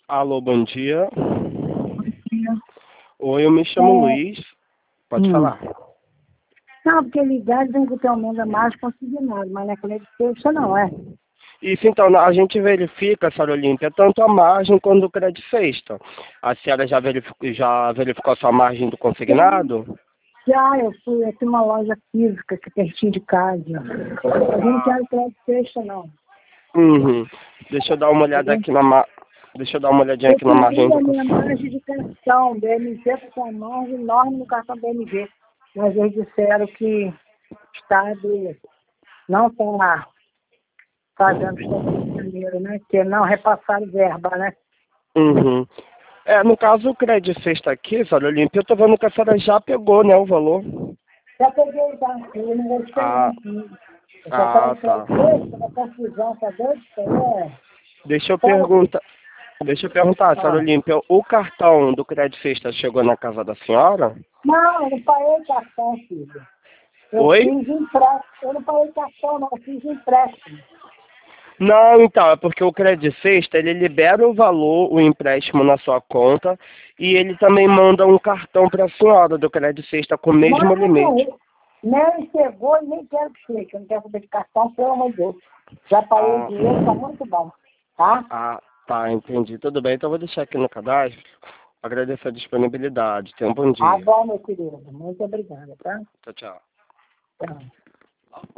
Alô, bom dia. Dia. Oi, eu me chamo Luiz. Pode falar. Não, porque ligar dizem que o teu mundo é mais consignado, mas naquele de sexta não é. Isso, então, a gente verifica, senhora Olímpia, tanto a margem quanto o crédito sexta. A senhora já verificou a sua margem do consignado? Já eu fui aqui numa loja física que pertinho de casa. Mas eu não quero crédito sexta, não. Uhum. Deixa eu dar uma olhada aqui Deixa eu dar uma olhadinha Eu aqui na margem pedi do a minha consignado. margem de cartão, BMG, com a margem enorme no cartão BMG. Mas eles disseram que não está fazendo estabelecimento, né? Que não repassaram verba, né? Uhum. No caso, o crédito sexta aqui, senhora Olímpia, eu tô vendo que a senhora já pegou, né, o valor. Já peguei, tá? Eu não gostei Ah, muito. Eu só ah, quero tá. crédito sexta, uma confusão, tá doido? Isso aí é... Deixa eu Fala, filho. perguntar. Deixa eu perguntar, senhora Ah. Olímpia, o cartão do crédito sexta chegou na casa da senhora? Não, eu não paguei cartão, filho. Eu Oi? fiz empréstimo. Eu não paguei cartão, não. Eu fiz empréstimo. Não, então, é porque o crédito sexta, ele libera o valor, o empréstimo na sua conta, e ele também manda um cartão para a senhora do crédito sexta com o mesmo limite. Não, nem chegou e nem quero que chegue. Eu não quero saber de cartão, pelo amor de Deus. Já paguei o Ah, dinheiro, tá muito bom. Tá? tá, entendi. Tudo bem, então eu vou deixar aqui no cadastro. Agradeço a disponibilidade. Tenha um bom Tá dia. bom, meu querido. Muito obrigada, tá? Tchau, tchau. Tchau.